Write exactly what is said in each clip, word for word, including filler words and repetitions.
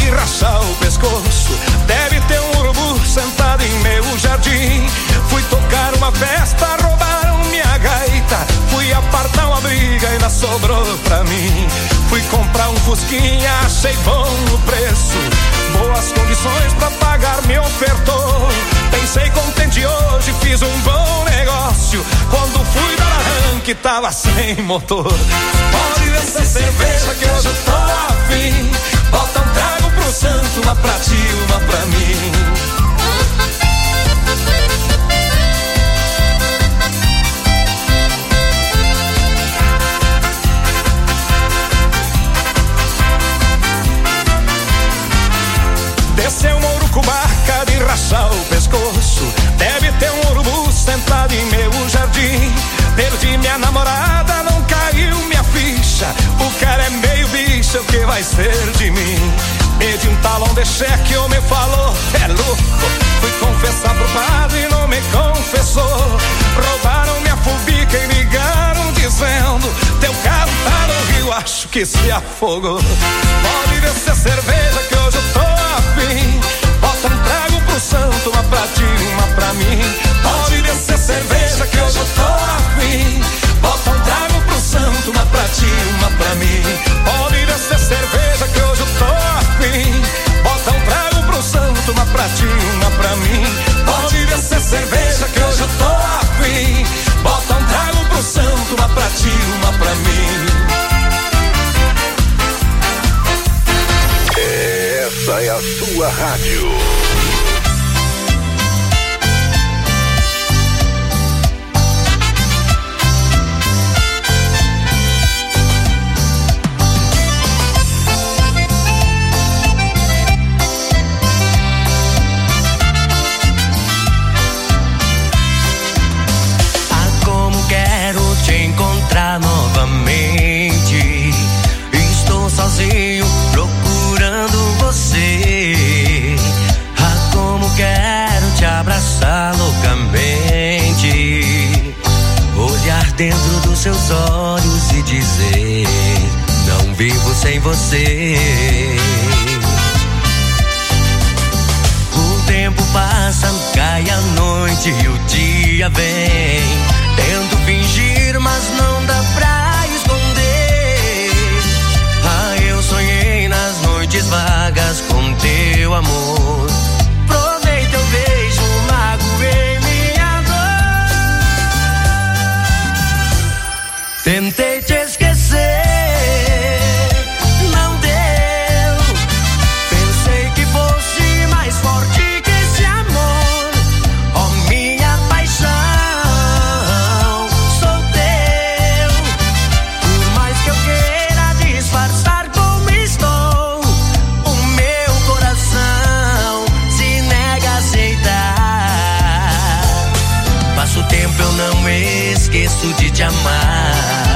de rachar o pescoço. Deve ter um urubu sentado em meu jardim. Fui tocar uma festa, roubaram minha gaita. Fui apartar uma briga e ainda sobrou pra mim. Fui comprar um fusquinha, achei bom o preço. Boas condições pra pagar me ofertou. Pensei contente hoje, fiz um bom negócio. Quando fui dar arranque, tava sem motor. Pode descer cerveja que hoje eu tô afim. Bota um trago pro santo, uma pra ti, uma pra mim. Desceu uma urucubaca de rachar o pescoço. Deve ter um urubu sentado em meu jardim. Perdi minha namorada, não caiu minha ficha. O cara é meio bicho, o que vai ser de mim? Pedi um talão de cheque, o me falou, é louco. Fui confessar pro padre e não me confessou. Roubaram minha fubica e ligaram dizendo: teu carro tá no rio, acho que se afogou. Pode descer cerveja que hoje eu tô afim. Bota um trago pro santo, uma pra ti, uma pra mim. Pode descer cerveja que hoje eu tô afim. Bota um trago pro santo, uma pra ti, uma pra mim. Pode descer cerveja que hoje eu tô afim. Bota um trago pro santo, uma pra ti, uma pra mim. Pode descer cerveja que hoje eu tô afim. Bota um trago pro santo, uma pra ti, uma pra mim. Essa é a sua rádio. Ah, como quero te encontrar novamente. Estou sozinho procurando você. Ah, como quero te abraçar loucamente. Olhar dentro dos seus olhos e dizer: não vivo sem você. O tempo passa, cai a noite e o dia vem. Tento fingir, mas não dá pra esconder. Ah, eu sonhei nas noites vagas com teu amor. Provei teu beijo, magoei minha dor. Tentei te esquecer, não deu. Pensei que fosse mais forte que esse amor. Oh, minha paixão, sou teu. Por mais que eu queira disfarçar como estou, o meu coração se nega a aceitar. Passa o tempo, eu não me esqueço de te amar.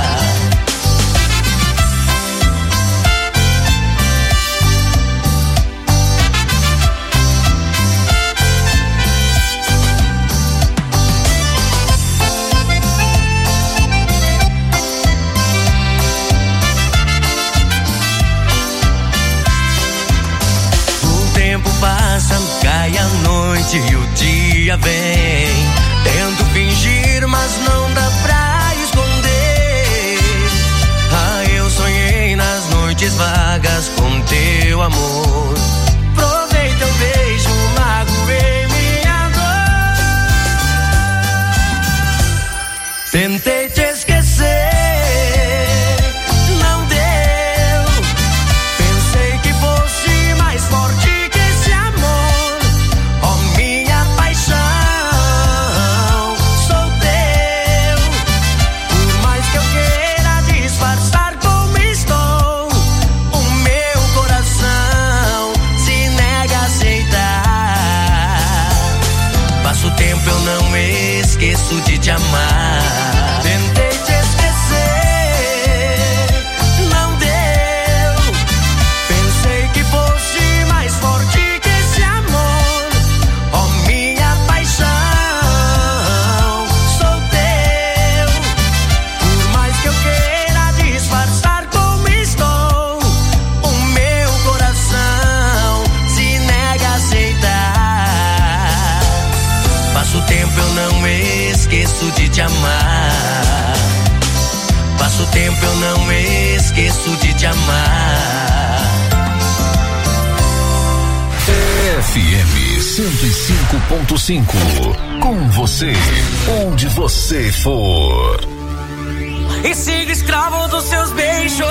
O tempo passa, cai a noite e o dia vem. Tento fingir, mas não dá pra esconder. Ah, eu sonhei nas noites vagas com teu amor. Provei teu beijo, magoei minha dor. Tentei te esquecer, não deu. Pensei que fosse mais forte que esse amor. Oh, minha paixão, sou teu. Por mais que eu queira disfarçar como estou, o meu coração se nega a aceitar. Passa o tempo, eu não me esqueço de te amar. gosto de te amar. F M cento e cinco ponto cinco. Com você, onde você for. E siga escravo dos seus beijos.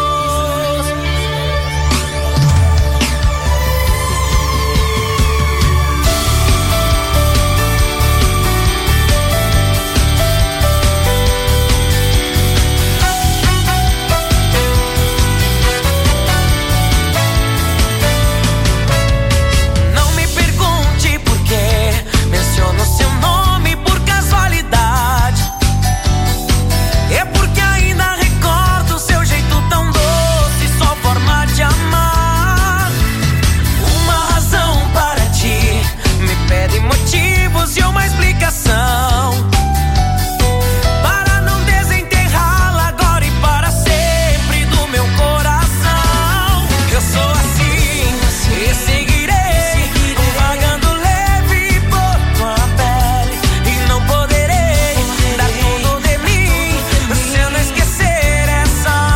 Menciono seu nome por casualidade. É porque ainda recordo seu jeito tão doce, sua forma de amar. Uma razão para ti me pede motivos e uma explicação para não desenterrá-la agora e para sempre do meu coração. Eu sou assim e seguirei vagando leve por tua pele e não poderei dar tudo de mim se eu não esquecer essa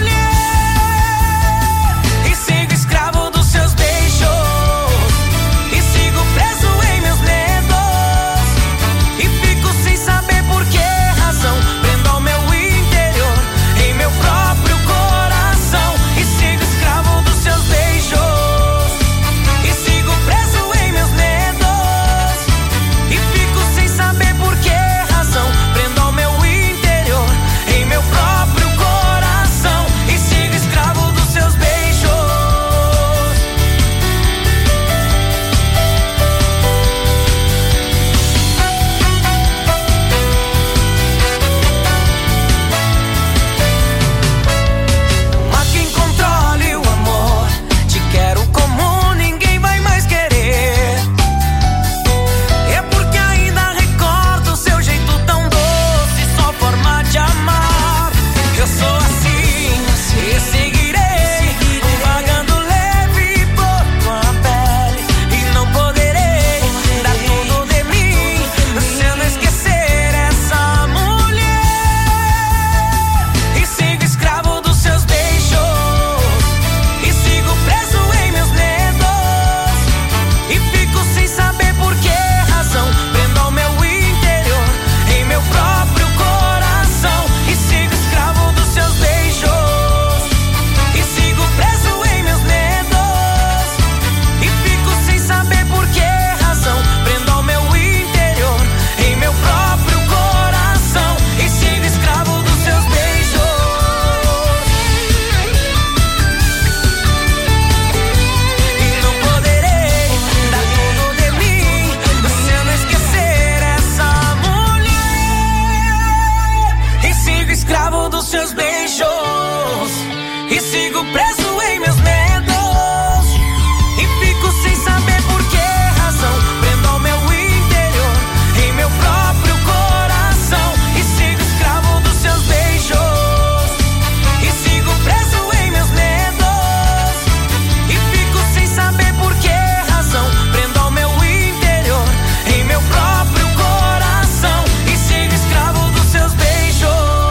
mulher. E sigo escravo dos seus beijos e sigo preso em meus medos e fico sem saber por que razão prendo ao meu interior, em meu próprio coração. E sigo escravo dos seus beijos e sigo preso em meus medos e fico sem saber por que razão prendo ao meu interior, em meu próprio coração. E sigo escravo dos seus beijos. Há quem controle o amor, te quero como ninguém vai mais querer. É porque ainda recordo seu jeito tão doce, sua forma de amar. Eu sou assim e seguirei vagando leve por tua pele e não poderei dar tudo de mim se eu não esquecer essa mulher. E sigo escravo dos seus beijos e sigo preso em meus medos e fico sem saber por que razão prendo ao meu interior, em meu próprio coração. E sigo escravo dos seus beijos e sigo preso em meus medos e fico sem saber por que razão prendo ao meu interior, em meu próprio coração. E sigo escravo dos seus beijos e não poderei dar tudo de mim se eu não esquecer essa mulher. E sigo escravo dos seus beijos e sigo preso em meus medos e fico sem saber por que razão prendo ao meu interior, em meu próprio coração. E sigo escravo dos seus beijos e sigo preso em meus medos e fico sem saber por que razão prendo ao meu interior, em meu próprio coração. E sigo escravo dos seus beijos.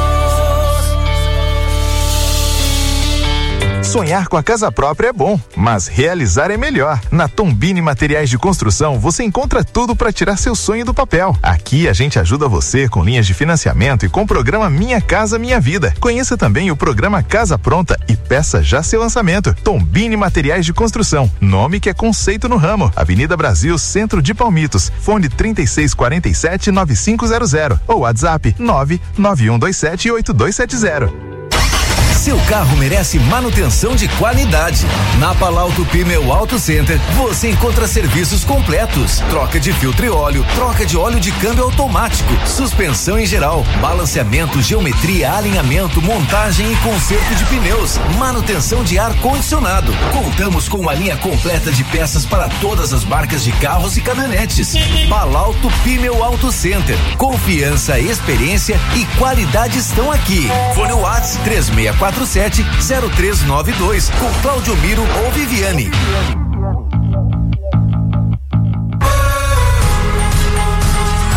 Sonhar com a casa própria é bom, mas realizar é melhor. Na Tombini Materiais de Construção, você encontra tudo para tirar seu sonho do papel. Aqui a gente ajuda você com linhas de financiamento e com o programa Minha Casa Minha Vida. Conheça também o programa Casa Pronta e peça já seu lançamento. Tombini Materiais de Construção, nome que é conceito no ramo. Avenida Brasil, Centro de Palmitos. Fone trinta e seis quarenta e sete, noventa e cinco zero zero ou WhatsApp nove nove um dois sete oito dois sete zero. Seu carro merece manutenção de qualidade. Na Palauto Pneu Auto Center, você encontra serviços completos: troca de filtro e óleo, troca de óleo de câmbio automático, suspensão em geral, balanceamento, geometria, alinhamento, montagem e conserto de pneus, manutenção de ar condicionado. Contamos com uma linha completa de peças para todas as marcas de carros e caminhonetes. Palauto Pneu Auto Center, confiança, experiência e qualidade estão aqui. Fone WhatsApp três seis quatro sete zero três nove dois com Cláudio Miro ou Viviane.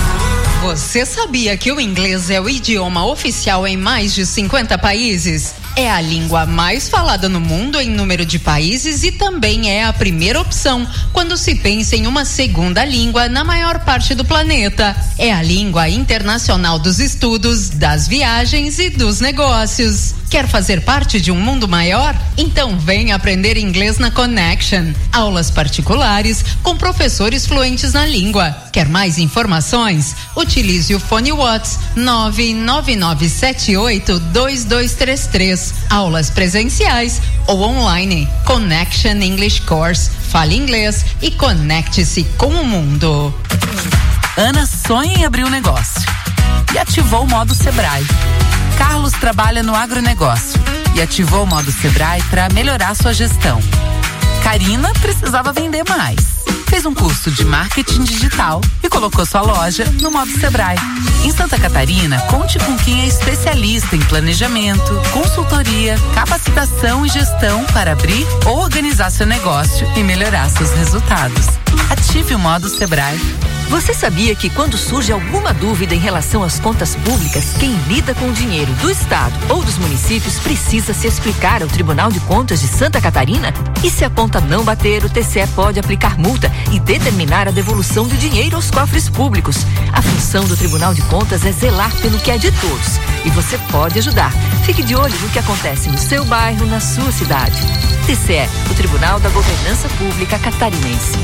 Você sabia que o inglês é o idioma oficial em mais de cinquenta países? É a língua mais falada no mundo em número de países e também é a primeira opção quando se pensa em uma segunda língua na maior parte do planeta. É a língua internacional dos estudos, das viagens e dos negócios. Quer fazer parte de um mundo maior? Então vem aprender inglês na Connection. Aulas particulares com professores fluentes na língua. Quer mais informações? Utilize o fone Whats nove nove nove sete oito dois dois três três. Aulas presenciais ou online. Connection English Course. Fale inglês e conecte-se com o mundo. Ana sonha em abrir um negócio e ativou o modo Sebrae. Carlos trabalha no agronegócio e ativou o modo Sebrae para melhorar sua gestão. Karina precisava vender mais. Fez um curso de marketing digital e colocou sua loja no modo Sebrae. Em Santa Catarina, conte com quem é especialista em planejamento, consultoria, capacitação e gestão para abrir ou organizar seu negócio e melhorar seus resultados. Ative o modo Sebrae. Você sabia que quando surge alguma dúvida em relação às contas públicas, quem lida com o dinheiro do Estado ou dos municípios precisa se explicar ao Tribunal de Contas de Santa Catarina? E se a conta não bater, o T C E pode aplicar multa e determinar a devolução do dinheiro aos cofres públicos. A função do Tribunal de Contas é zelar pelo que é de todos. E você pode ajudar. Fique de olho no que acontece no seu bairro, na sua cidade. T C E, o Tribunal da Governança Pública Catarinense.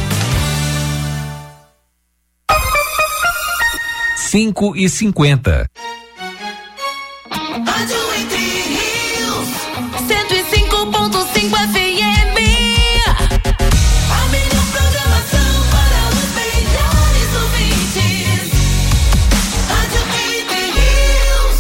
cinco e cinquenta. Rádio Entre Rios, cento e cinco ponto cinco F M. A melhor programação para os melhores ouvintes. Rádio Entre Rios.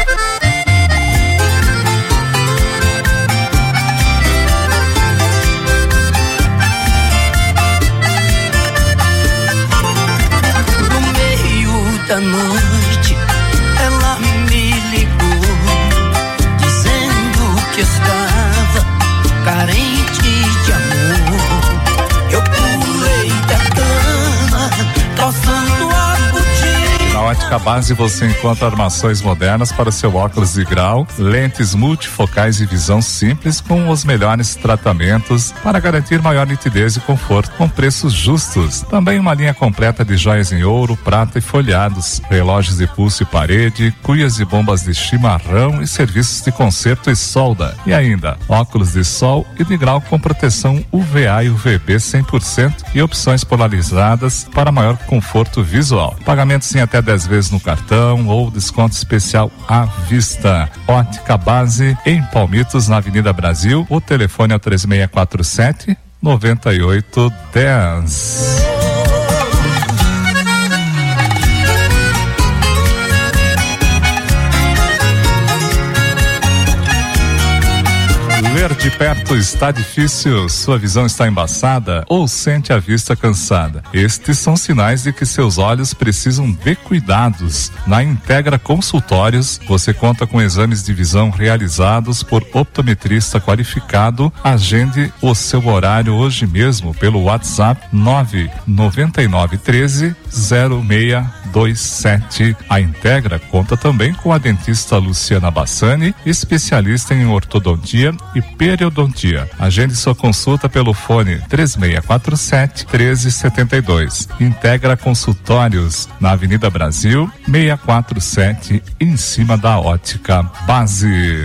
No meio da noite, ela me ligou, dizendo que estava carente de amor. Eu pulei da cama, calçando a botina. Na Ótica Base você encontra armações modernas para o seu óculos de grau, lentes multifocais e visão simples com os melhores tratamentos para garantir maior nitidez e conforto com preços justos. Também uma linha completa de joias em ouro, prata e folhados, relógios de pulso e parede, cuias e bombas de chimarrão e serviços de conserto e solda. E ainda, óculos de sol e de grau com proteção U V A e U V B cem por cento e opções polarizadas para maior conforto visual. Pagamentos em até dez vezes no cartão ou desconto especial à vista. Ótica Base em Palmitos, na Avenida Brasil. O telefone é o três seis quatro sete, nove oito um zero. Ver de perto está difícil, sua visão está embaçada ou sente a vista cansada. Estes são sinais de que seus olhos precisam de cuidados. Na Integra Consultórios, você conta com exames de visão realizados por optometrista qualificado. Agende o seu horário hoje mesmo pelo WhatsApp nove nove nove um três zero seis dois sete. A Integra conta também com a dentista Luciana Bassani, especialista em ortodontia e periodontia. Agende sua consulta pelo fone três seis quatro sete, um três sete dois. Integra Consultórios, na Avenida Brasil, seiscentos e quarenta e sete, em cima da Ótica Base.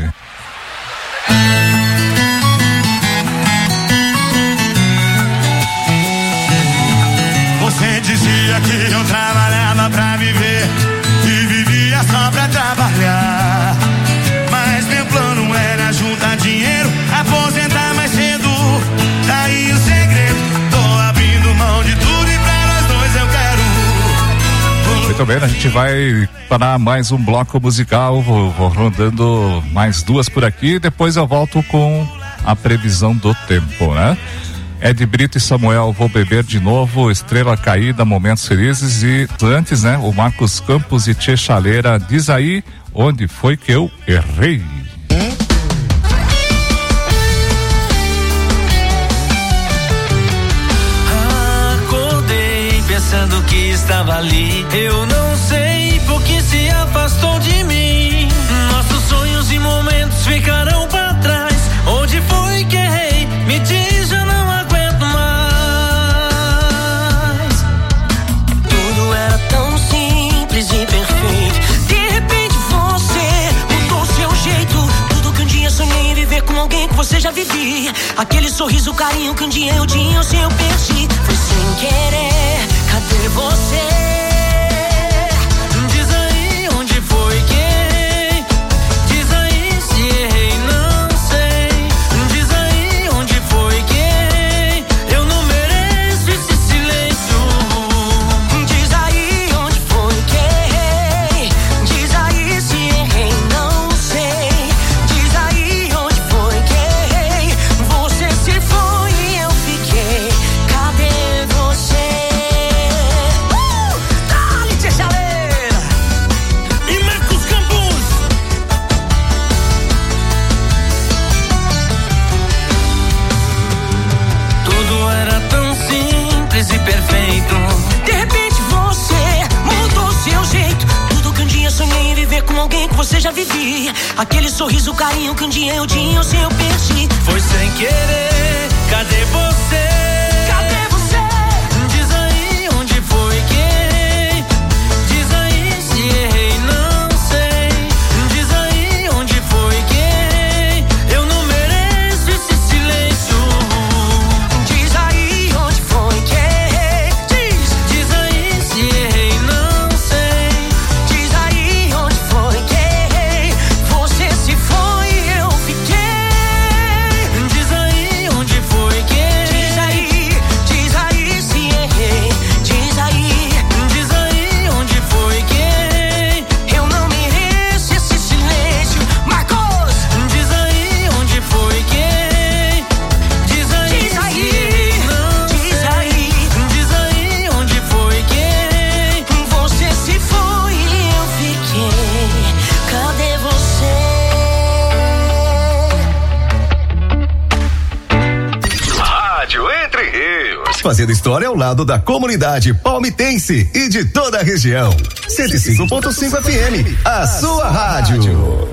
Você dizia que eu trabalhava pra viver e vivia só pra trabalhar. Mas meu plano era juntar dinheiro, aposentar mais cedo. Daí o segredo, tô abrindo mão de tudo e pra nós dois eu quero. Muito bem, a gente vai para mais um bloco musical. Vou, vou rodando mais duas por aqui. Depois eu volto com a previsão do tempo, né? Ed Brito e Samuel, Vou Beber de Novo, Estrela Caída, Momentos Felizes. E antes, né, o Marcos Campos e Tchê Chaleira, diz aí onde foi que eu errei. Acordei pensando que estava ali, eu não sei por que se afastou de mim. Nossos sonhos e momentos ficarão pra trás. Onde foi que errei? Me diz, já não aguento mais. Tudo era tão simples e perfeito. De repente você mudou seu jeito. Tudo que um dia sonhei em viver com alguém que você já vivia. Aquele sorriso, carinho que um dia eu tinha, hoje eu perdi. Foi sem querer, cadê você? Diz aí onde foi que errei. Diz aí se errei, não sei. Diz aí onde foi que errei. Eu não mereço esse silêncio. Diz aí onde foi que errei. Diz aí se errei, não sei. Diz aí onde foi que errei. Você se foi e eu fiquei. Cadê você? Uh! Dá-lhe, tia Chaleira! E Marcos Campos! Tudo era tão simples e perfeito. De repente você mudou seu jeito. Tudo que um dia sonhei em viver com alguém que você já vivia. Aquele sorriso, carinho que um dia eu tinha, hoje eu perdi. Foi sem querer, cadê você? Cadê você? Diz aí onde foi que errei. Diz aí se errei, não sei. Diz aí onde foi que errei. Eu não mereço esse silêncio. Diz aí onde foi que errei. Diz, diz aí se errei, não sei. Diz aí onde foi que errei. Você se foi e eu fiquei. Diz aí onde foi que errei. Diz aí, diz aí se errei. Diz aí, diz aí onde foi que errei. Eu não mereço esse silêncio. Marcos! Diz aí onde foi que errei. Diz aí, diz aí, não diz aí. Diz aí onde foi que errei. Você se foi e eu fiquei. Cadê você? Rádio Entre Rios. Fazendo história ao lado da comunidade palmitense e de toda a região. cento e cinco ponto cinco F M, a sua rádio.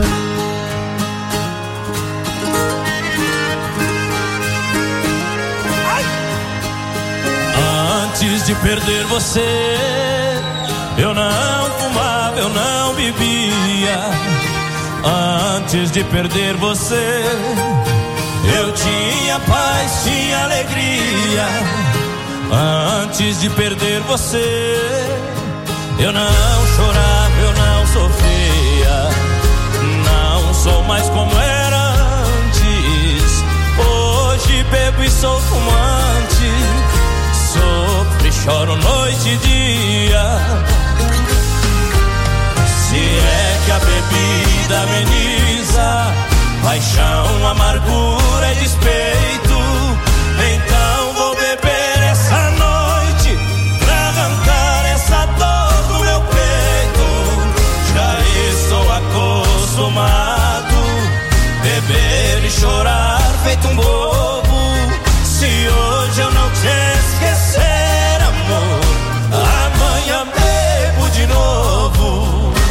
Antes de perder você, eu não fumava, eu não bebia. Antes de perder você, eu tinha paz, tinha alegria. Antes de perder você, eu não chorava, eu não sofria. Não sou mais como era antes. Hoje bebo e sou fumante. Sofro e choro noite e dia. Se é que a bebida ameniza paixão, amargura e despeito, então vou beber essa noite pra arrancar essa dor do meu peito. Já estou acostumado beber e chorar feito um bobo. Se hoje eu não te esquecer, amor, amanhã bebo de novo.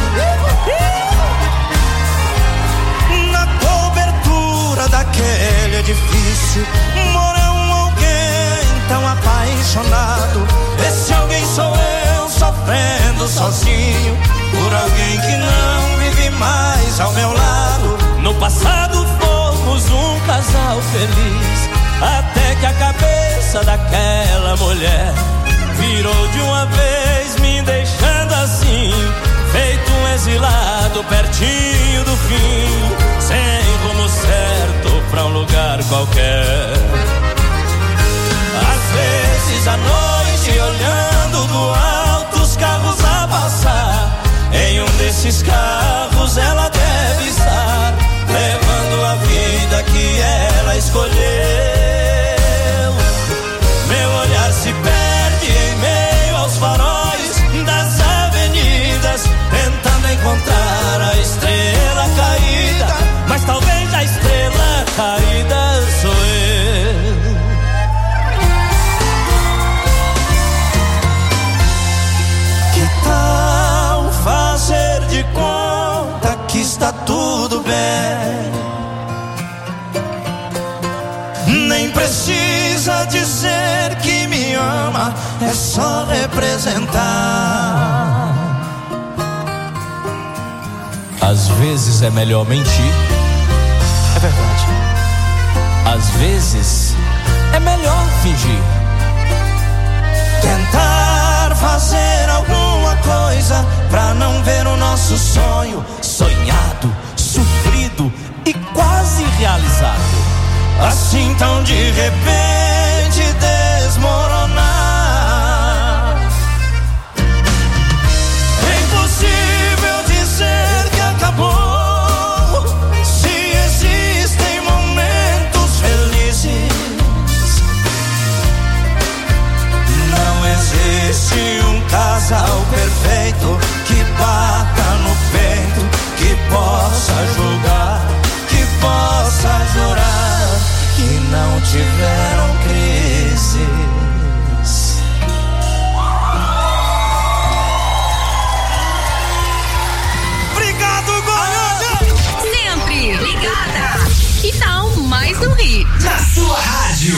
Na cobertura daquele edifício mora um alguém tão apaixonado. Esse alguém sou eu, sofrendo sozinho por alguém que não vive mais ao meu lado. No passado fomos um casal feliz, até que a cabeça daquela mulher virou de uma vez, me deixando assim, feito um exilado pertinho do fim, sem rumo certo pra um lugar qualquer. Às vezes à noite, olhando do alto os carros a passar, em um desses carros ela deve estar, levando a vida que ela escolheu. Meu olhar se perde em meio aos faróis das avenidas, tentando encontrar a estrela caída, mas talvez a estrela caída sou eu. precisa dizer que me ama, é só representar. Às vezes é melhor mentir. É verdade. Às vezes é melhor fingir. Tentar fazer alguma coisa pra não ver o nosso sonho sonhado, sofrido e quase realizado, assim tão de repente desmoronar. É impossível dizer que acabou, se existem momentos felizes. Não existe um casal perfeito que bata no peito, que possa julgar, que possa jurar que não tiveram crises. Obrigado, Goiânia! Sempre ligada! Que tal mais um hit? Na sua rádio.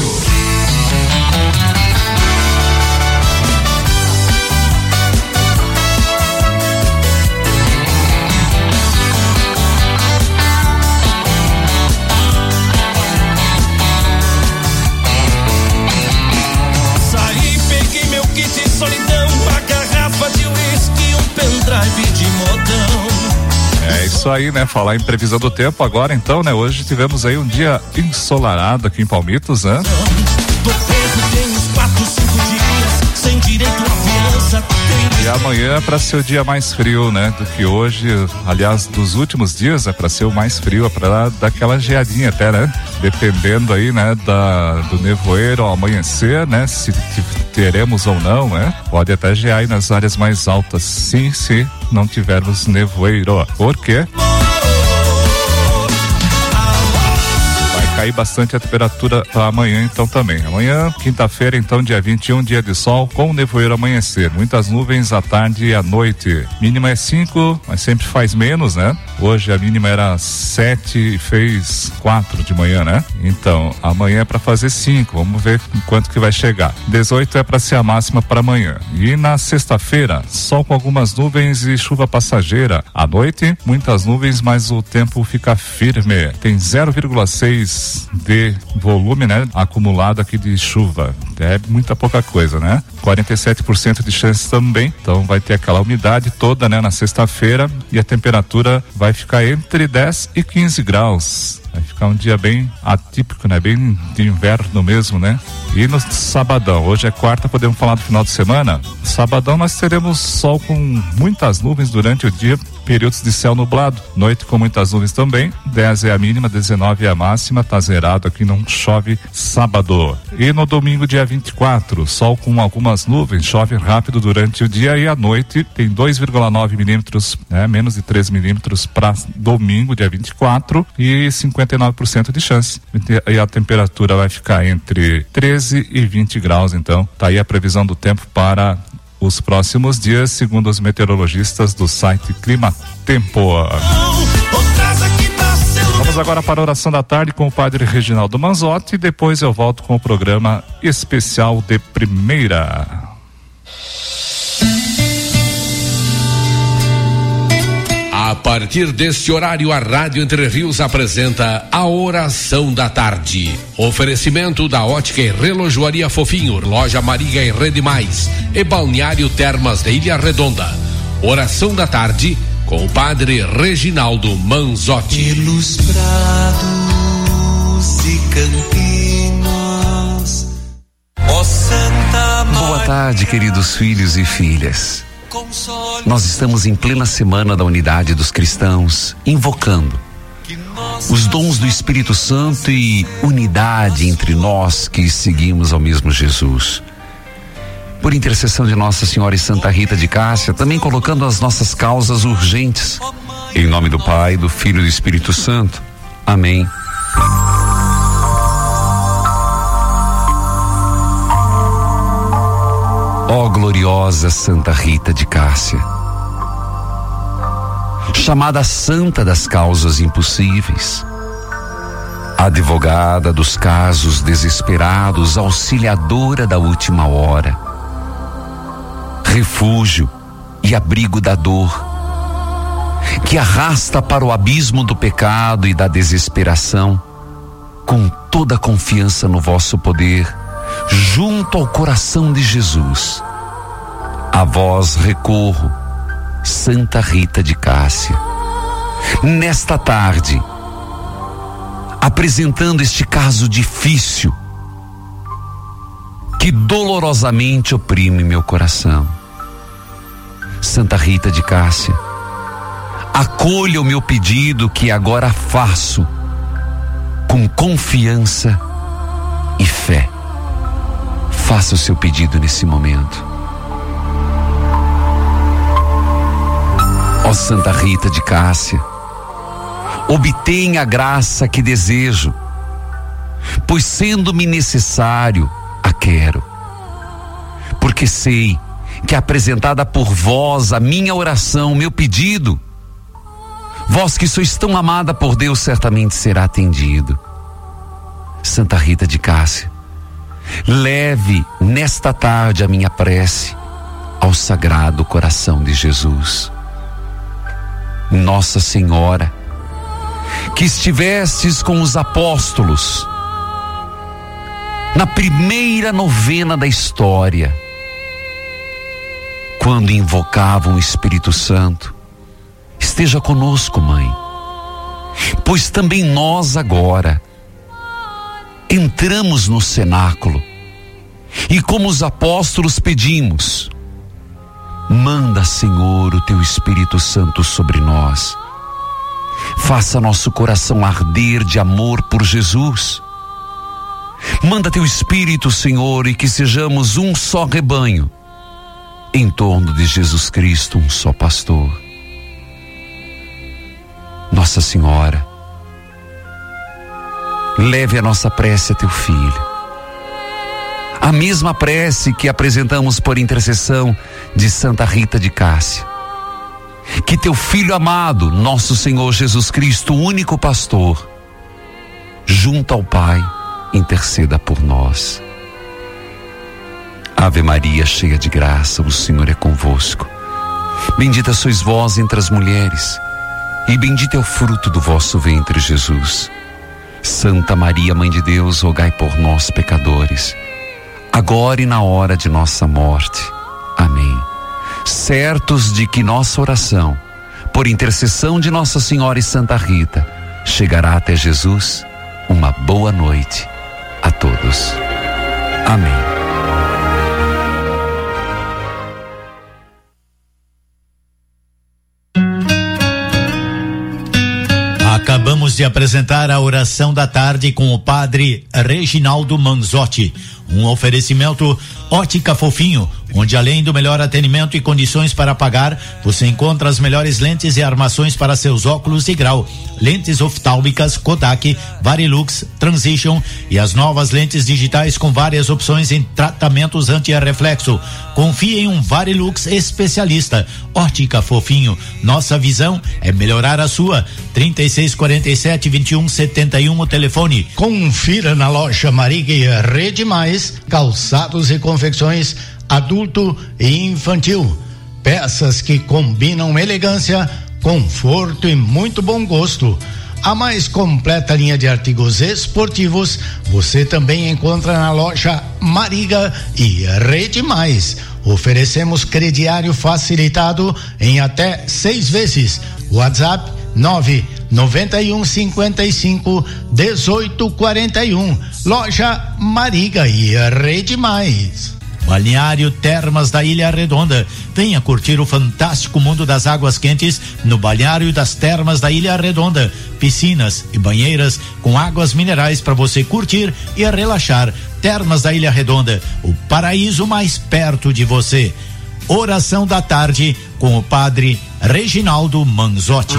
Solidão, uma garrafa de uísque, um pendrive de modão. É isso aí, né? Falar em previsão do tempo agora, então, né? Hoje tivemos aí um dia ensolarado aqui em Palmitos, né? Tô preso tem uns quatro, cinco dias, sem direito à fiança. E amanhã é pra ser o dia mais frio, né? Do que hoje. Aliás, dos últimos dias é pra ser o mais frio, é pra dar aquela geadinha até, né? Dependendo aí, né? Da, do nevoeiro ao amanhecer, né? Se teremos ou não, né? Pode até gear aí nas áreas mais altas, sim, se não tivermos nevoeiro. Por quê? Cair bastante a temperatura amanhã então também. Amanhã, quinta-feira, então, dia vinte e um, dia de sol com nevoeiro amanhecer. Muitas nuvens à tarde e à noite. Mínima é cinco, mas sempre faz menos, né? Hoje a mínima era sete e fez quatro de manhã, né? Então, amanhã é para fazer cinco. Vamos ver quanto que vai chegar. dezoito é para ser a máxima para amanhã. E na sexta-feira, sol com algumas nuvens e chuva passageira. À noite, muitas nuvens, mas o tempo fica firme. Tem zero vírgula seis de volume, né, acumulado aqui de chuva. É muita pouca coisa, né? quarenta e sete por cento de chance também. Então vai ter aquela umidade toda, né, na sexta-feira, e a temperatura vai ficar entre dez e quinze graus. Vai ficar um dia bem atípico, né? Bem de inverno mesmo, né? E no sabadão, hoje é quarta, podemos falar do final de semana. Sabadão nós teremos sol com muitas nuvens durante o dia, períodos de céu nublado. Noite com muitas nuvens também. dez é a mínima, dezenove é a máxima. Tá zerado aqui, não chove sábado. E no domingo, dia vinte e quatro, sol com algumas nuvens, chove rápido durante o dia e à noite tem dois vírgula nove milímetros, né? Menos de três milímetros para domingo, dia vinte e quatro, e cinquenta e nove por cento de chance. E a temperatura vai ficar entre treze e vinte graus, então tá aí a previsão do tempo para os próximos dias, segundo os meteorologistas do site Clima Tempo. Vamos agora para a oração da tarde com o padre Reginaldo Manzotti e depois eu volto com o programa especial de primeira. A partir deste horário, a Rádio Entre Rios apresenta a Oração da Tarde. Oferecimento da Ótica e Relojoaria Fofinho, Loja Maria e Rede Mais e Balneário Termas de Ilha Redonda. Oração da Tarde com o Padre Reginaldo Manzotti. Pelos prados e campinos, ó Santa Maria. Boa tarde, queridos filhos e filhas. Nós estamos em plena semana da unidade dos cristãos, invocando os dons do Espírito Santo e unidade entre nós que seguimos ao mesmo Jesus. Por intercessão de Nossa Senhora e Santa Rita de Cássia, também colocando as nossas causas urgentes. Em nome do Pai, do Filho e do Espírito Santo. Amém. Ó gloriosa Santa Rita de Cássia, chamada Santa das Causas Impossíveis, advogada dos casos desesperados, auxiliadora da última hora, refúgio e abrigo da dor, que arrasta para o abismo do pecado e da desesperação, com toda a confiança no vosso poder, junto ao coração de Jesus. A vós recorro, Santa Rita de Cássia, nesta tarde, apresentando este caso difícil que dolorosamente oprime meu coração. Santa Rita de Cássia, acolha o meu pedido que agora faço com confiança e fé. Faça o seu pedido nesse momento. Ó Santa Rita de Cássia, obtenha a graça que desejo, pois sendo-me necessário, a quero. Porque sei que apresentada por vós a minha oração, meu pedido, vós que sois tão amada por Deus, certamente será atendido. Santa Rita de Cássia, leve nesta tarde a minha prece ao Sagrado Coração de Jesus. Nossa Senhora, que estivestes com os apóstolos na primeira novena da história, quando invocavam o Espírito Santo, esteja conosco, Mãe, pois também nós agora entramos no cenáculo e, como os apóstolos, pedimos: manda, Senhor, o teu Espírito Santo sobre nós. Faça nosso coração arder de amor por Jesus. Manda teu Espírito, Senhor, e que sejamos um só rebanho em torno de Jesus Cristo, um só pastor. Nossa Senhora, leve a nossa prece a teu Filho, a mesma prece que apresentamos por intercessão de Santa Rita de Cássia. Que teu Filho amado, nosso Senhor Jesus Cristo, o único pastor, junto ao Pai, interceda por nós. Ave Maria, cheia de graça, o Senhor é convosco. Bendita sois vós entre as mulheres, e bendito é o fruto do vosso ventre, Jesus. Santa Maria, Mãe de Deus, rogai por nós, pecadores, agora e na hora de nossa morte. Amém. Certos de que nossa oração, por intercessão de Nossa Senhora e Santa Rita, chegará até Jesus. Uma boa noite a todos. Amém. Acabamos de apresentar a oração da tarde com o padre Reginaldo Manzotti. Um oferecimento Ótica Fofinho, onde além do melhor atendimento e condições para pagar, você encontra as melhores lentes e armações para seus óculos de grau. Lentes oftálmicas Kodak, Varilux, Transition e as novas lentes digitais com várias opções em tratamentos anti-reflexo. Confie em um Varilux especialista. Ótica Fofinho, nossa visão é melhorar a sua. trinta e seis, quarenta e sete, vinte e um, setenta e um o telefone. Confira na loja Mariga e Rede Mais, calçados e confecções adulto e infantil. Peças que combinam elegância, conforto e muito bom gosto. A mais completa linha de artigos esportivos você também encontra na loja Mariga e Rede Mais. Oferecemos crediário facilitado em até seis vezes. WhatsApp nove noventa e um, cinquenta e cinco, dezoito, quarenta e um. Loja Mariga e Rede Mais. Balneário Termas da Ilha Redonda. Venha curtir o fantástico mundo das águas quentes no Balneário das Termas da Ilha Redonda. Piscinas e banheiras com águas minerais para você curtir e relaxar. Termas da Ilha Redonda, o paraíso mais perto de você. Oração da tarde com o padre Reginaldo Manzotti.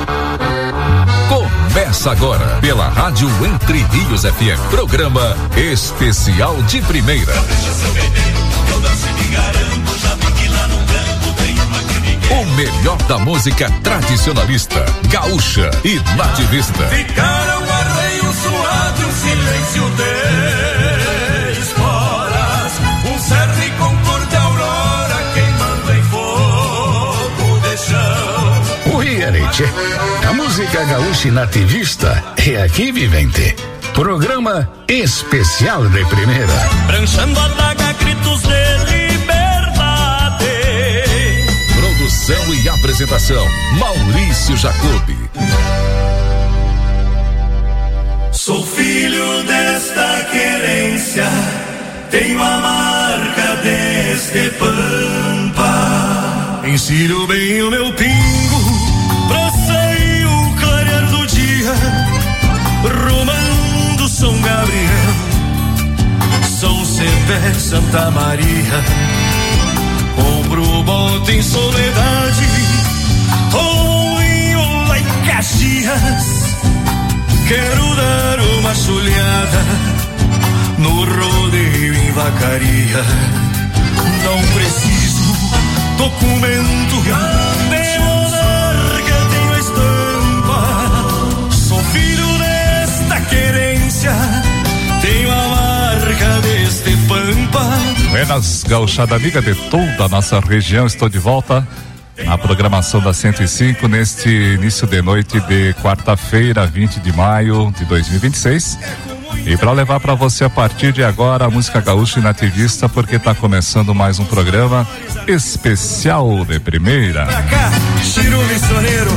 Começa agora pela Rádio Entre Rios F M. Programa especial de primeira. O melhor da música tradicionalista, gaúcha e nativista. Ficaram arreios abençoado, um silêncio de esporas, um cerne com cor de aurora, queimando em fogo de chão. Oi, Arete, a música gaúcha e nativista é aqui, vivente. Programa especial de primeira. Pranchando a daga, gritos de liberdade. Produção e apresentação, Maurício Jacobi. Sou filho desta querência, tenho a marca deste pampa. Ensino bem o meu pingo, pra sair o clarear do dia, rumando São Gabriel, São Cepé, Santa Maria. Compro o bote em Soledade, ou em Ola e Caxias. Quero dar uma chulhada no rodeio em Vacaria. Não preciso documento de monarca, tenho a estampa. Sou filho desta querência, tenho a marca deste pampa. Buenas, gauchada amiga de toda a nossa região, estou de volta na programação da cento e cinco neste início de noite de quarta-feira, vinte de maio de dois mil e vinte e seis. E para levar para você a partir de agora a música gaúcha e nativista, porque está começando mais um programa especial de primeira. Pra cá, Chiro Missioneiro,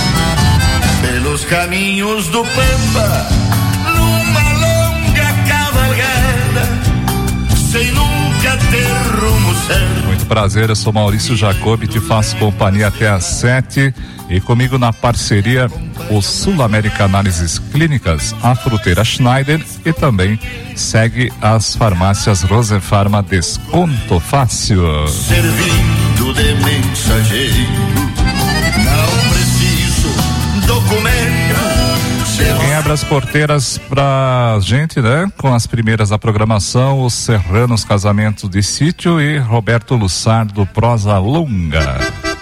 pelos caminhos do Pampa, numa longa cavalgada, sem nunca ter rumo certo. Muito prazer, eu sou Maurício Jacobi, te faço companhia até às sete e comigo na parceria o Sul-América Análises Clínicas, a Fruteira Schneider e também segue as farmácias Rosenfarma Desconto Fácil. Servindo de mensageiro, não preciso documento. Quem abre as porteiras pra gente, né? Com as primeiras da programação, os Serranos Casamentos de Sítio e Roberto Lussardo Prosa Longa.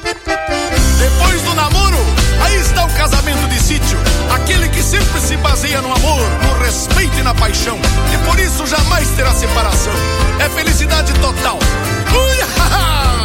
Depois do namoro, aí está o casamento de sítio, aquele que sempre se baseia no amor, no respeito e na paixão, e por isso jamais terá separação. É felicidade total. Ui, haha!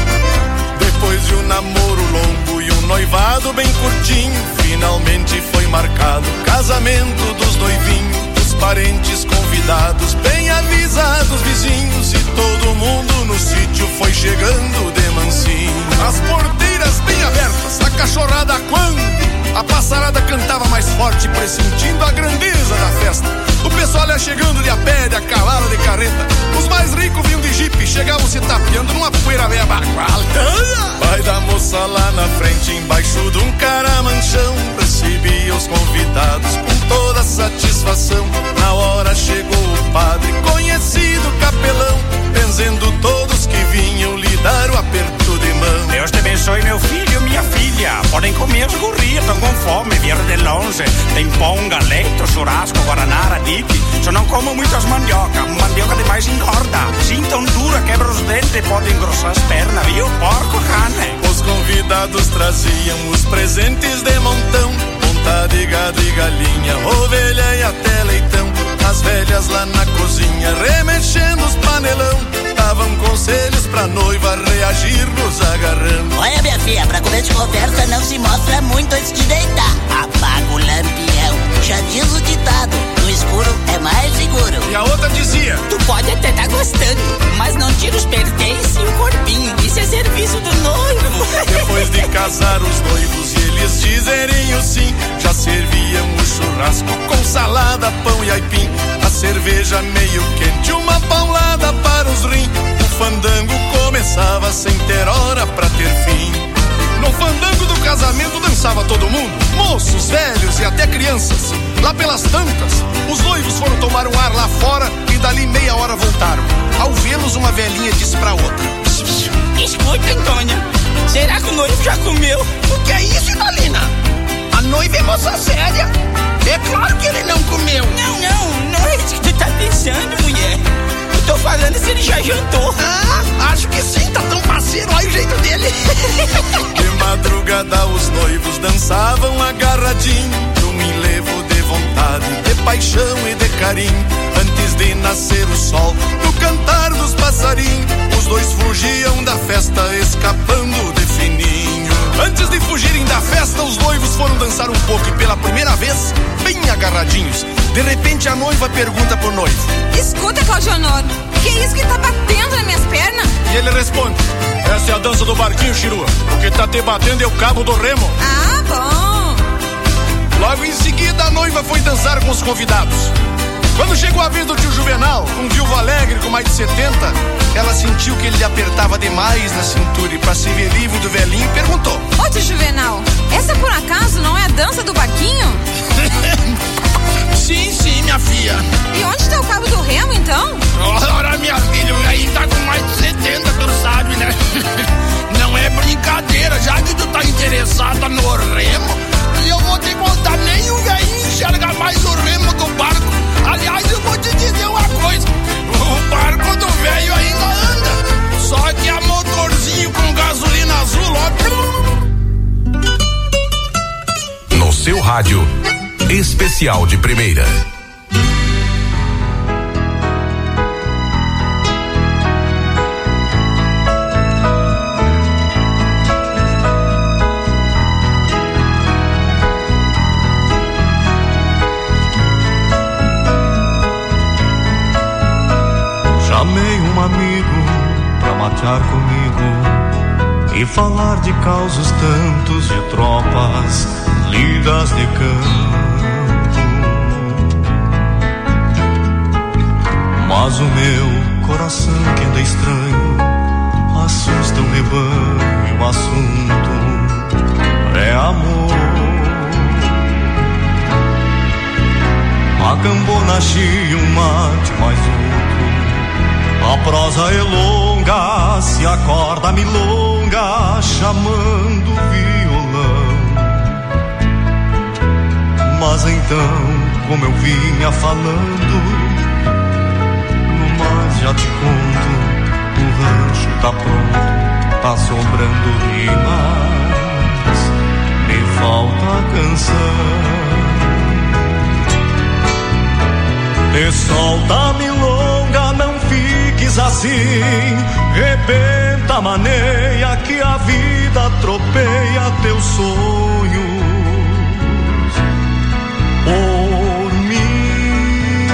Depois de um namoro longo e um noivado bem curtinho, finalmente foi marcado o casamento dos noivinhos, dos parentes convidados, bem avisados vizinhos, e todo mundo no sítio foi chegando de mansinho. As porteiras bem abertas, a cachorrada quando a passarada cantava mais forte, pressentindo a grandeza da festa. O pessoal ia chegando de a pé, de a cavalo, de carreta. Os mais ricos vinham de jipe, chegavam se tapeando numa poeira meia bagual. Pai da moça lá na frente, embaixo de um caramanchão, recebia os convidados com toda satisfação. Na hora chegou o padre, conhecido capelão, benzendo todos que vinham lhe dar o aperto de mão. Deus te abençoe, meu filho, minha filha. Podem comer os gurrias, estão com fome, vieram de longe. Tem ponga, leite, churrasco, guaraná, aradique. Só não como muitas mandioca, mandioca demais engorda. Sim, tão dura, quebra os dentes, pode engrossar as pernas, viu? Porco, carne. Os convidados traziam os presentes de montão, ponta de gado e galinha, ovelha e até leitão. As velhas lá na cozinha, remexendo os panelão, davam conselhos pra noiva reagir nos agarrando. Olha, minha filha, pra comer de conversa não se mostra muito antes de deitar. Apaga o lampião, já diz o ditado, no escuro é mais seguro. E a outra dizia: tu pode até tá gostando, mas não tira os pertences e o corpinho, isso é serviço do noivo. Depois de casar os noivos e eles dizerem o sim, já serviam o churrasco com salada, pão e aipim, a cerveja meio quente, uma paulada para os rins. O fandango começava sem ter hora pra ter fim. No fandango do casamento dançava todo mundo, moços, velhos e até crianças. Lá pelas tantas, os noivos foram tomar um ar lá fora e dali meia hora voltaram. Ao vê-los, uma velhinha disse pra outra: escuta, Antônia, será que o noivo já comeu? O que é isso, Idalina? A noiva é moça séria. É claro que ele não comeu. Não, não, não é isso que tu tá pensando, mulher. Eu tô falando se ele já jantou. Ah, acho que sim, tá tão parceiro, olha o jeito dele. De madrugada os noivos dançavam agarradinho, num enlevo de vontade de paixão e de carinho. Antes de nascer o sol, no cantar dos passarinhos, os dois fugiam da festa, escapando de fininho. Antes de fugirem da festa, os noivos foram dançar um pouco e pela primeira vez, bem agarradinhos. De repente a noiva pergunta pro noivo: escuta, Claudio Honor, que é isso que tá batendo nas minhas pernas? E ele responde: essa é a dança do barquinho, Chirua. O que tá te batendo é o cabo do remo. Ah, bom. Logo em seguida a noiva foi dançar com os convidados. Quando chegou a vez do tio Juvenal, um viúvo alegre com mais de setenta, ela sentiu que ele lhe apertava demais na cintura e, pra se ver livre do velhinho, perguntou: ô tio Juvenal, essa por acaso não é a dança do barquinho? Sim, sim, minha filha. E onde tá o cabo do remo, então? Ora, minha filha, o velhinho tá com mais de setenta, tu sabe, né? Não é brincadeira, já que tu tá interessada no remo, e eu vou te contar, nem o velhinho enxerga mais o remo do barco. Aliás, eu vou te dizer uma coisa: o barco do velho ainda anda, só que é motorzinho com gasolina azul, ó. No seu rádio, especial de primeira. Chamei um amigo pra matear comigo e falar de causos tantos de tropas, lidas de campo. Mas o meu coração que anda estranho assusta o rebanho, o assunto é amor. A cambona chia um mate mais outro, a prosa é longa, se acorda milonga, chamando o violão. Mas então, como eu vinha falando, no mais já te conto, o rancho tá pronto, tá sobrando rimas, me falta a canção. E solta a milonga, não fiques assim, rebenta a maneia que a vida atropela teus sonhos. Por mim.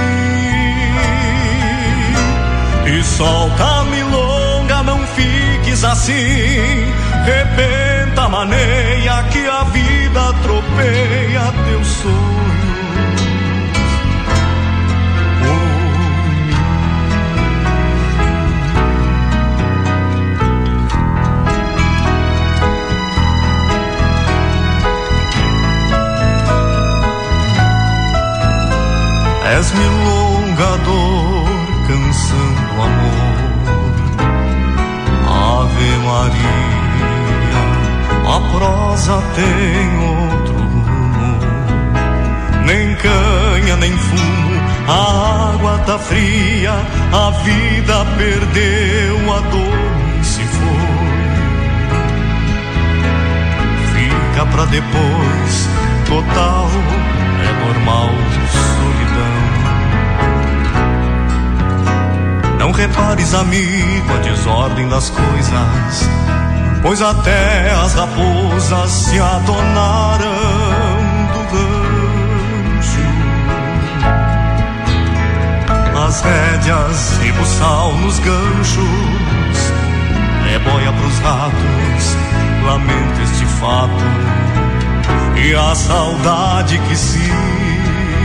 E solta a milonga, não fiques assim, rebenta a maneia que a vida atropela teus sonhos. És milonga dor, canção do amor. Ave Maria, a prosa tem outro rumo. Nem canha, nem fumo, a água tá fria, a vida perdeu, a dor se foi. Fica pra depois, total, é normal, solidão. Não repares, amigo, a desordem das coisas, pois até as raposas se adonaram do rancho. As rédeas e buçal nos ganchos, é boia pros ratos, lamento este fato, e a saudade que sinto.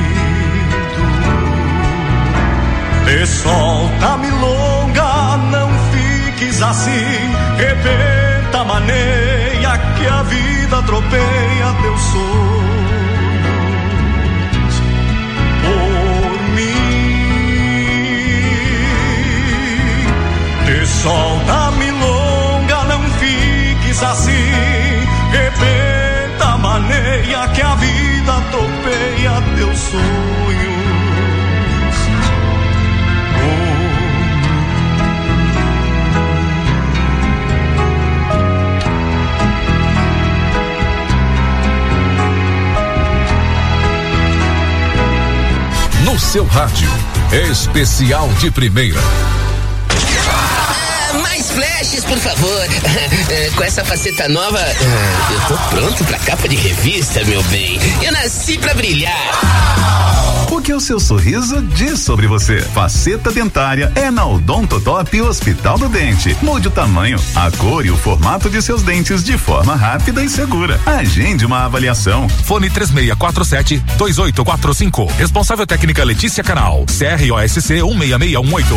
E solta a milonga, não fiques assim, rebenta a maneia que a vida atropela teus sonhos. Por mim. E solta a milonga, não fiques assim, rebenta a maneia que a vida atropela teus sonhos. seu rádio. Especial de primeira. Mais flashes, por favor. Com essa faceta nova, eu tô pronto pra capa de revista, meu bem. Eu nasci pra brilhar. O que o seu sorriso diz sobre você? Faceta dentária é na Odontotop Hospital do Dente. Mude o tamanho, a cor e o formato de seus dentes de forma rápida e segura. Agende uma avaliação. Fone três seis quatro sete, dois oito quatro cinco. Responsável técnica Letícia Canal. C R O S C um seis seis um oito.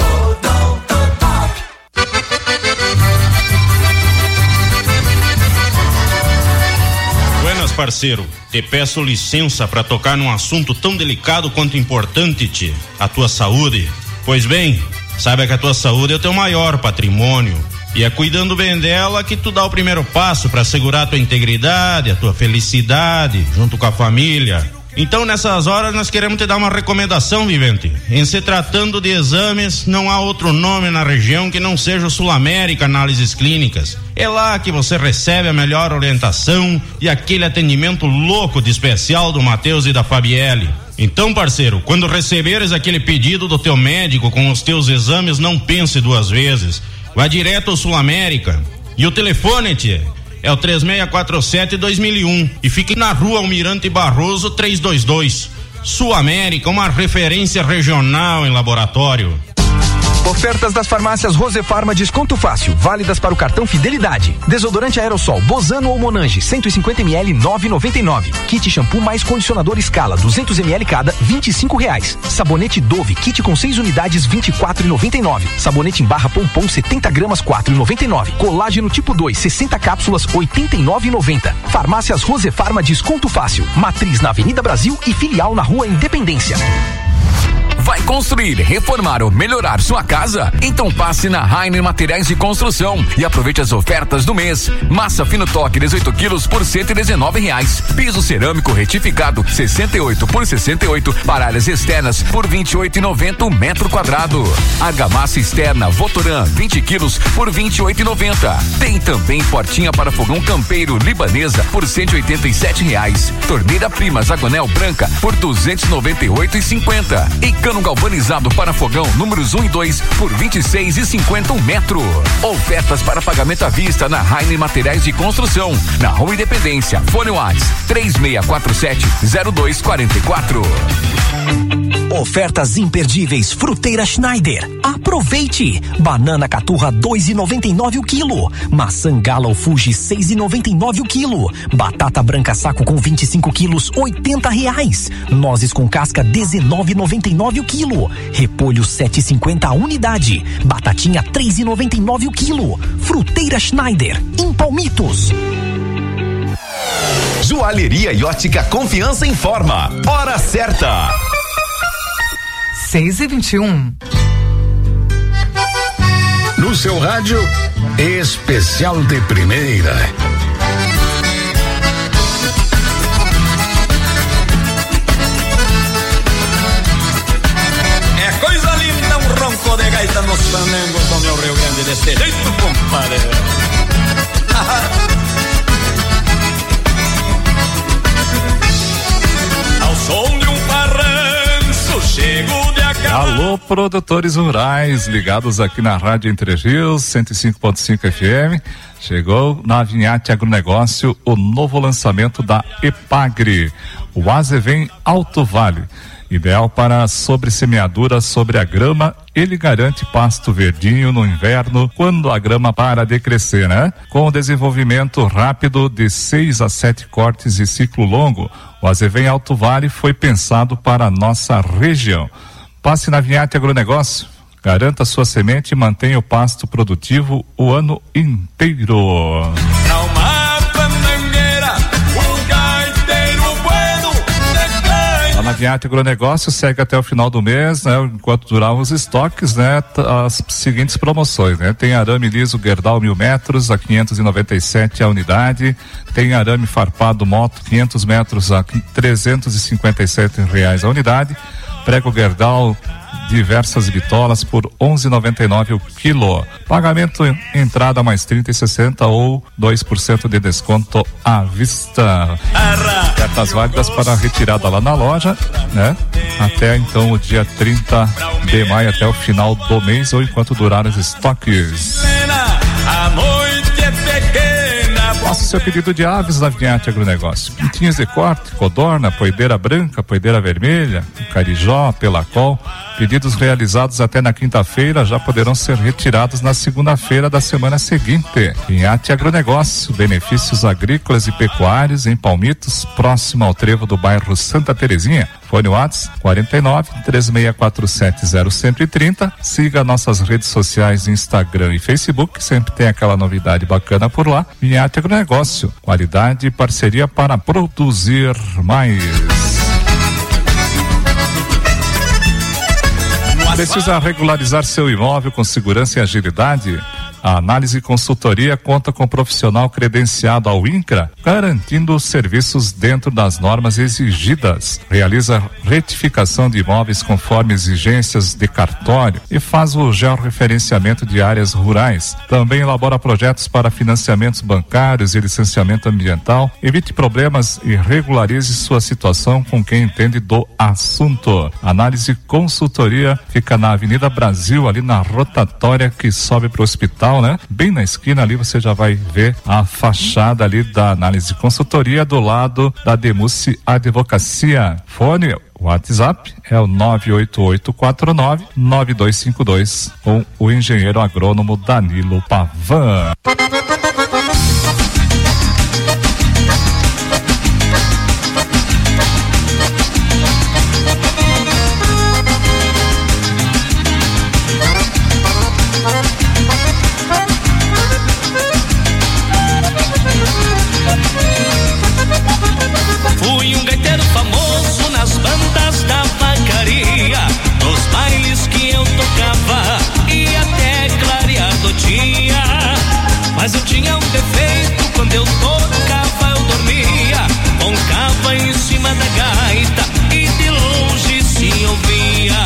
Buenas, parceiro. Te peço licença para tocar num assunto tão delicado quanto importante, tchê. A tua saúde. Pois bem, saiba que a tua saúde é o teu maior patrimônio. E é cuidando bem dela que tu dá o primeiro passo para assegurar a tua integridade, a tua felicidade, junto com a família. Então, nessas horas, nós queremos te dar uma recomendação, vivente. Em se tratando de exames, não há outro nome na região que não seja o Sul América Análises Clínicas. É lá que você recebe a melhor orientação e aquele atendimento louco de especial do Matheus e da Fabielle. Então, parceiro, quando receberes aquele pedido do teu médico com os teus exames, não pense duas vezes. Vá direto ao Sul América. E o telefone, tchê, é o três seis quatro sete, dois mil e um e fique na rua Almirante Barroso trezentos e vinte e dois. Sul América, uma referência regional em laboratório. Ofertas das farmácias Rosefarma Desconto Fácil, válidas para o cartão Fidelidade. Desodorante aerossol Bozano ou Monange, cento e cinquenta mililitros, nove reais e noventa e nove. Kit shampoo mais condicionador Scala, duzentos mililitros cada, vinte e cinco reais. Sabonete Dove, kit com seis unidades, vinte e quatro reais e noventa e nove. Sabonete em barra Pompom, setenta gramas, quatro reais e noventa e nove. Colágeno tipo dois, sessenta cápsulas, oitenta e nove reais e noventa. Farmácias Rosefarma Desconto Fácil, matriz na Avenida Brasil e filial na Rua Independência. Vai construir, reformar ou melhorar sua casa? Então passe na Rainer Materiais de Construção e aproveite as ofertas do mês. Massa fino toque dezoito quilos por cento e dezenove reais. Piso cerâmico retificado sessenta e oito por sessenta e oito para áreas externas por vinte e oito reais e noventa o metro quadrado. Argamassa externa Votoran vinte quilos por vinte e oito reais e noventa. Tem também portinha para fogão campeiro libanesa por cento e oitenta e sete reais. Torneira Prima Zagonel branca por duzentos e noventa e oito reais e cinquenta. E cano galvanizado para fogão números um e dois por vinte e seis reais e cinquenta um metro. Ofertas para pagamento à vista na Rainer Materiais de Construção, na Rua Independência. Fone WhatsApp três seis quatro sete, zero dois quatro quatro. Ofertas imperdíveis Fruteira Schneider. Aproveite! Banana caturra dois reais e noventa e nove o quilo. Maçã Gala ou Fuji seis reais e noventa e nove o quilo. Batata branca saco com vinte e cinco quilos oitenta reais. Nozes com casca dezenove reais e noventa e nove o quilo. Repolho sete reais e cinquenta a unidade. Batatinha três reais e noventa e nove o quilo. Fruteira Schneider em Palmitos. Joalheria e ótica Confiança informa. Hora certa. seis e vinte e um. No seu rádio, especial de primeira. É coisa linda um ronco de gaita nos flamengos do meu Rio Grande deste jeito, compadre. Ao som de um parranço, chego de acabar. Alô, produtores rurais ligados aqui na Rádio Entre Rios, cento e cinco ponto cinco F M. Chegou na Vinhate Agronegócio o novo lançamento da Epagre, o Azevém Alto Vale. Ideal para sobressemeadura sobre a grama, ele garante pasto verdinho no inverno, quando a grama para de crescer, né? Com o desenvolvimento rápido de seis a sete cortes e ciclo longo, o Azevém Alto Vale foi pensado para a nossa região. Passe na Vinhate Agronegócio, garanta sua semente e mantenha o pasto produtivo o ano inteiro. A Naviate Agronegócio segue até o final do mês, né? Enquanto durar os estoques, né? As seguintes promoções, né? Tem arame liso Gerdau mil metros a quinhentos e noventa e sete a unidade, tem arame farpado moto quinhentos metros a trezentos e cinquenta e sete reais a unidade, prego Gerdau diversas bitolas por onze e noventa e nove o quilo. Pagamento entrada mais trinta e sessenta ou dois por cento de desconto à vista. Ofertas válidas para retirada lá na loja, né? Até então o dia trinta de maio, até o final do mês ou enquanto durar os estoques. A noite é pequena. Faça o seu pedido de aves na Vinhate Agronegócio. Pintinhos de corte, codorna, poideira branca, poideira vermelha, carijó, pelacol. Pedidos realizados até na quinta-feira já poderão ser retirados na segunda-feira da semana seguinte. Vinhate Agronegócio, benefícios agrícolas e pecuários em Palmitos, próximo ao trevo do bairro Santa Terezinha. Fone WhatsApp quarenta e nove, três seis quatro sete, zero um três zero. Siga nossas redes sociais, Instagram e Facebook, sempre tem aquela novidade bacana por lá. Vinhate Agronegócio, qualidade e parceria para produzir mais. Precisa regularizar seu imóvel com segurança e agilidade? A Análise e Consultoria conta com profissional credenciado ao INCRA, garantindo os serviços dentro das normas exigidas. Realiza retificação de imóveis conforme exigências de cartório e faz o georreferenciamento de áreas rurais. Também elabora projetos para financiamentos bancários e licenciamento ambiental. Evite problemas e regularize sua situação com quem entende do assunto. Análise e Consultoria fica na Avenida Brasil, ali na rotatória que sobe para o hospital, né? Bem na esquina ali você já vai ver a fachada ali da Análise e Consultoria do lado da Demusse Advocacia. Fone, WhatsApp é o nove oito oito quatro nove nove dois cinco dois com o engenheiro agrônomo Danilo Pavan. Fui um gaiteiro famoso nas bandas da vacaria, nos bailes que eu tocava e até clarear do dia. Mas eu tinha um defeito, quando eu tocava eu dormia, roncava em cima da gaita e de longe se ouvia.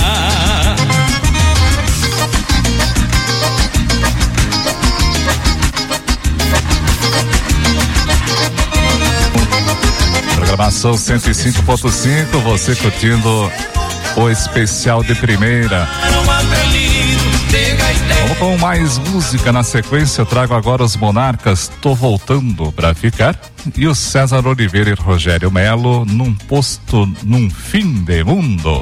Programação cento e cinco ponto cinco, você curtindo o especial de primeira. Vamos com mais música na sequência. Eu trago agora os Monarcas, Tô Voltando Pra Ficar, e o César Oliveira e Rogério Melo, Num Posto Num Fim de Mundo.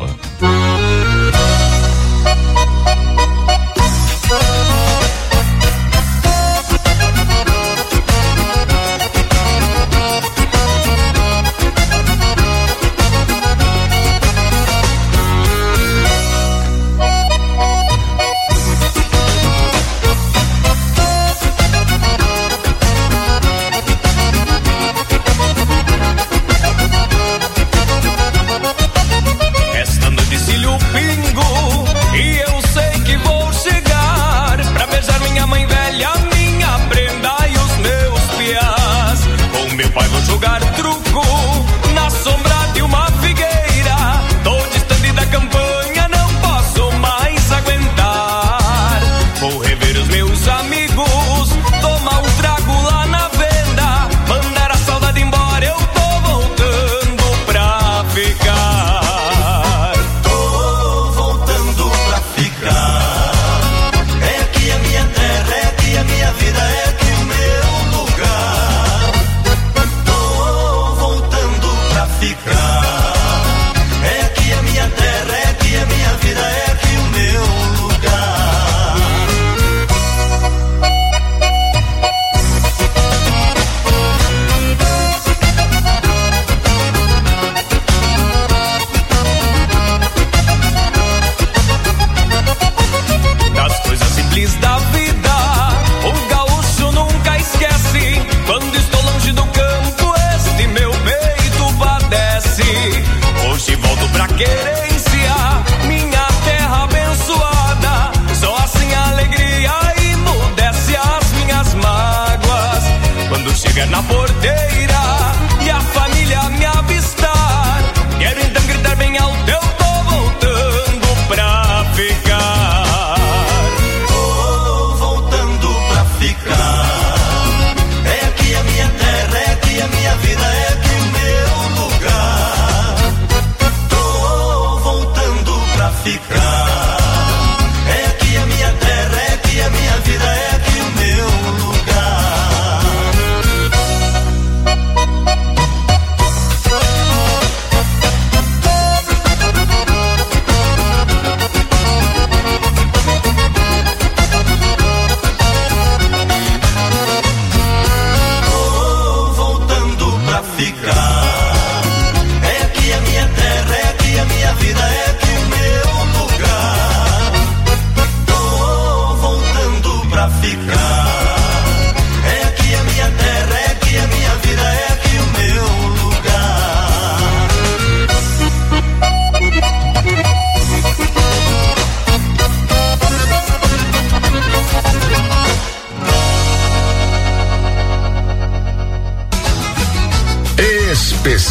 Na porteira e a família me avistar, quero então gritar bem alto, eu tô voltando pra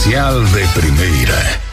especial de primeira.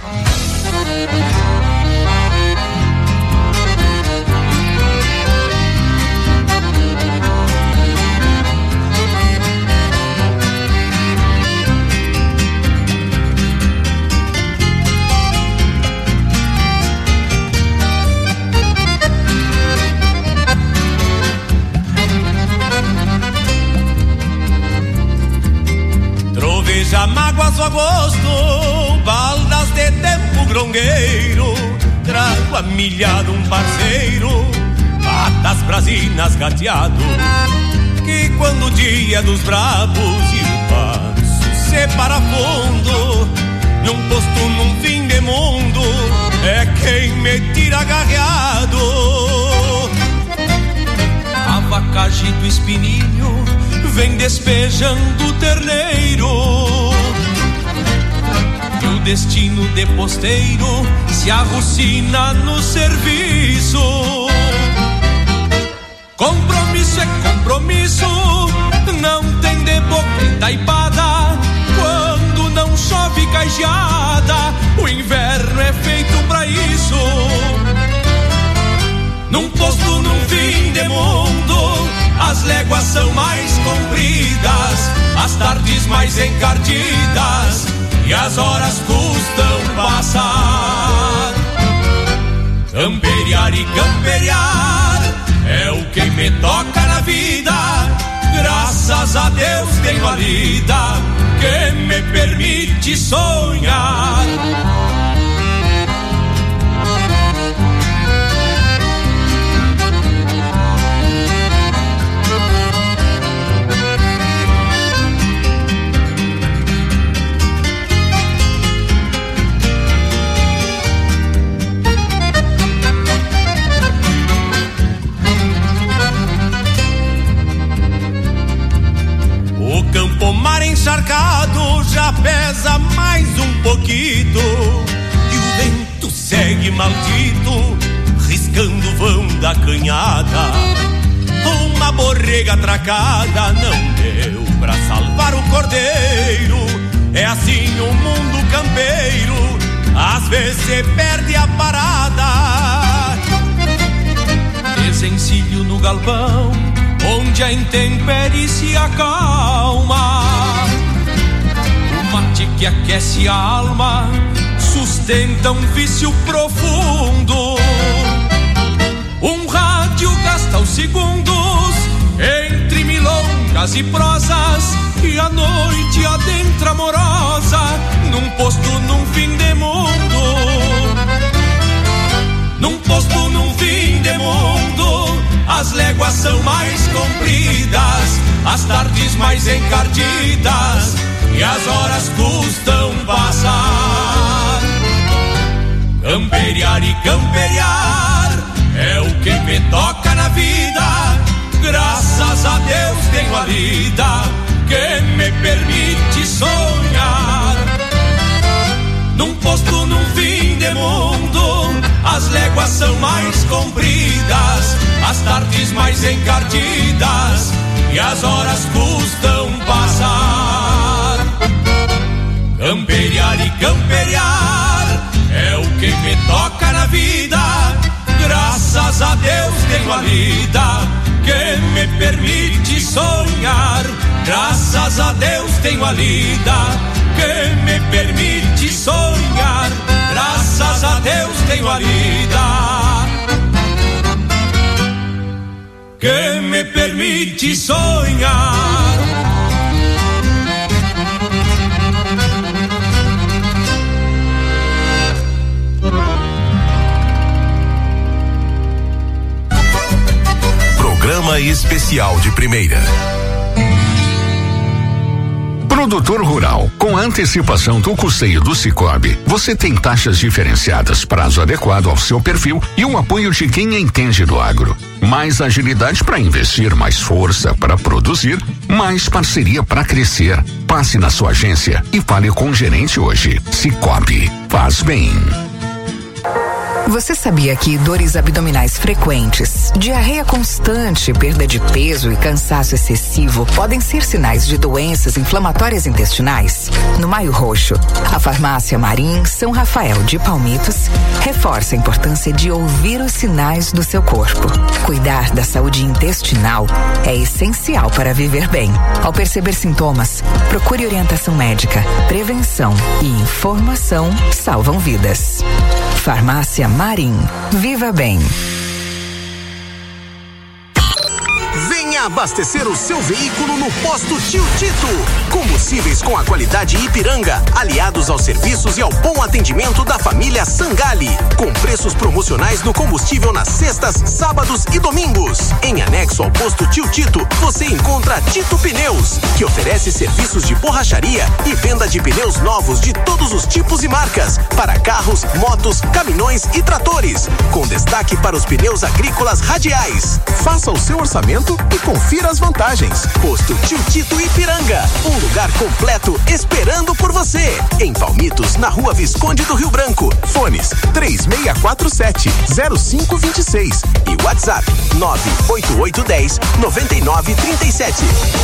Troveja mágoas ao agosto, baldas de tempo grongueiro, trago a milhado um parceiro, patas brasinas gateado, que quando o dia dos bravos e o passo se para fundo, num posto num fim de mundo, é quem me tira agarreado. A vacagem do espininho vem despejando o terneiro, e o destino de posteiro se arrucina no serviço. Compromisso é compromisso, não tem de boca e taipada. Quando não chove caigeada, o inverno é feito pra isso. Num posto, num fim de mundo, as léguas são mais compridas, as tardes mais encardidas, e as horas custam passar. Camperiar e camperiar é o que me toca na vida. Graças a Deus tenho a lida que me permite sonhar. O mar encharcado já pesa mais um pouquinho, e o vento segue maldito, riscando o vão da canhada. Uma borrega atracada não deu pra salvar o cordeiro. É assim o mundo campeiro, às vezes se perde a parada. Desencilho no galpão, onde a intempérie se acalma. O mate que aquece a alma sustenta um vício profundo. Um rádio gasta os segundos entre milongas e prosas, e a noite adentra amorosa num posto, num fim de mundo. Num posto, num fim de mundo, as léguas são mais compridas, as tardes mais encardidas, e as horas custam passar. Camperiar e camperiar é o que me toca na vida. Graças a Deus tenho a lida que me permite sonhar. Num posto, num fim de mundo, as léguas são mais compridas, as tardes mais encardidas, e as horas custam passar. Camperiar e camperiar é o que me toca na vida. Graças a Deus tenho a lida que me permite sonhar. Graças a Deus tenho a lida que me permite sonhar. Graças a Deus tenho a lida que me permite sonhar. Programa especial de primeira. Produtor rural, com a antecipação do custeio do Cicobi, você tem taxas diferenciadas, prazo adequado ao seu perfil e um apoio de quem entende do agro. Mais agilidade para investir, mais força para produzir, mais parceria para crescer. Passe na sua agência e fale com o gerente hoje. Cicobi, faz bem. Você sabia que dores abdominais frequentes, diarreia constante, perda de peso e cansaço excessivo podem ser sinais de doenças inflamatórias intestinais? No Maio Roxo, a farmácia Marim São Rafael de Palmitos reforça a importância de ouvir os sinais do seu corpo. Cuidar da saúde intestinal é essencial para viver bem. Ao perceber sintomas, procure orientação médica. Prevenção e informação salvam vidas. Farmácia Marim. Viva bem. Venha abastecer o seu veículo no Posto Tio Tito. Combustíveis com a qualidade Ipiranga, aliados aos serviços e ao bom atendimento da família Sangali. Com preços promocionais no combustível nas sextas, sábados e domingos. Em anexo ao Posto Tio Tito, você encontra Tito Pneus, que oferece serviços de borracharia e venda de pneus novos de todos os tipos e marcas, para carros, motos, caminhões e tratores, com destaque para os pneus agrícolas radiais. Faça o seu orçamento e confira as vantagens. Posto Tio Tito Ipiranga, um lugar completo esperando por você. Em Palmitos, na Rua Visconde do Rio Branco. Fones três seis quatro sete, zero cinco dois seis e WhatsApp nove oito oito um zero, nove nove três sete.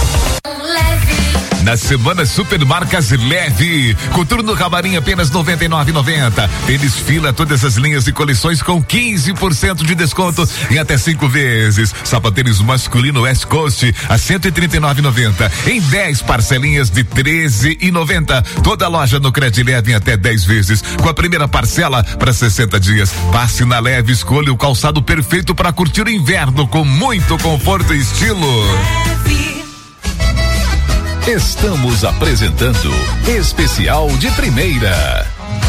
Na semana Supermarcas Leve, Coturno Camarim apenas noventa e nove reais e noventa centavos. Tênis Fila, todas as linhas e coleções com quinze por cento de desconto em até cinco vezes. Sapatênis masculino West Coast a cento e trinta e nove reais e noventa centavos em dez parcelinhas de treze reais e noventa centavos. Toda loja no Cred Leve em até dez vezes, com a primeira parcela para sessenta dias. Passe na Leve, escolha o calçado perfeito para curtir o inverno com muito conforto e estilo. Leve. Estamos apresentando Especial de Primeira.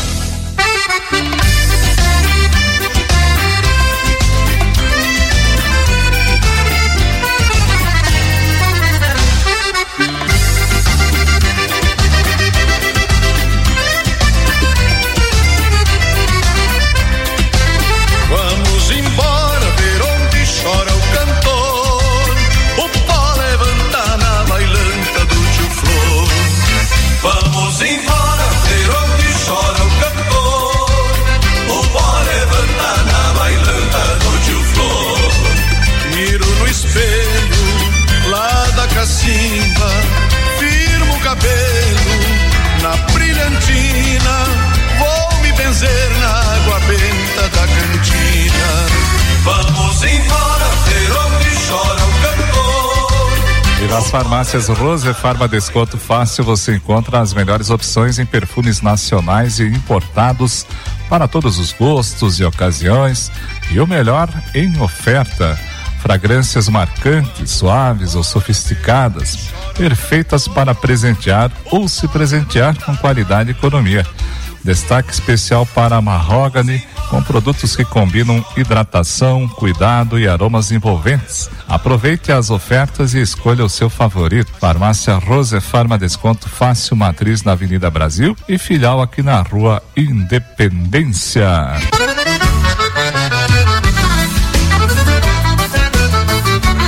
Vamos embora ver onde chora o cantor, o pó levanta na bailanta do tio Flor. Vamos embora ver onde chora o cantor, o pó levanta na bailanta do tio Flor. Miro no espelho lá da cacimba, firmo o cabelo na brilhantina, vou me benzer na água benta da cantina. Vamos embora ver onde chora o cantor. E nas farmácias Rose Farma Desconto Fácil você encontra as melhores opções em perfumes nacionais e importados para todos os gostos e ocasiões, e o melhor em oferta. Fragrâncias marcantes, suaves ou sofisticadas, perfeitas para presentear ou se presentear com qualidade e economia. Destaque especial para a Mahogany, com produtos que combinam hidratação, cuidado e aromas envolventes. Aproveite as ofertas e escolha o seu favorito. Farmácia Rose Farma Desconto Fácil, matriz na Avenida Brasil e filial aqui na Rua Independência.